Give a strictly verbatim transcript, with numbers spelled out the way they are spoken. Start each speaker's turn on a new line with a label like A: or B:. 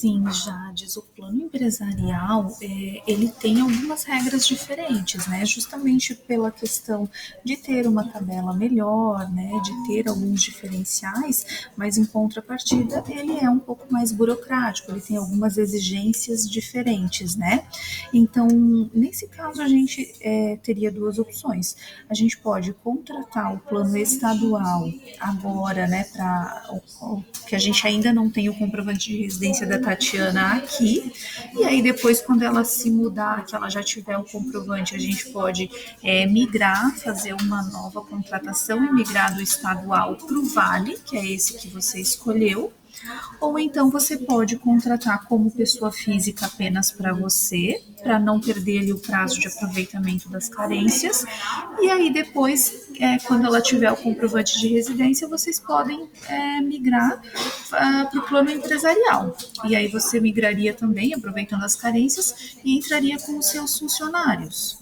A: Sim, Jades, o plano empresarial, é, ele tem algumas regras diferentes, né? Justamente pela questão de ter uma tabela melhor, né? De ter alguns diferenciais, mas em contrapartida ele é um pouco mais burocrático, ele tem algumas exigências diferentes, né? Então, nesse caso, a gente é, teria duas opções. A gente pode contratar o plano estadual agora, né? Para que a gente ainda não tem o comprovante de residência da Tatiana aqui. E aí depois, quando ela se mudar, que ela já tiver o comprovante, a gente pode é, migrar, fazer uma nova contratação e migrar do estadual para o Vale, que é esse que você escolheu. Ou então você pode contratar como pessoa física apenas para você, para não perder ali o prazo de aproveitamento das carências. E aí depois, é, quando ela tiver o comprovante de residência, vocês podem é, migrar uh, para o plano empresarial. E aí você migraria também, aproveitando as carências, e entraria com os seus funcionários.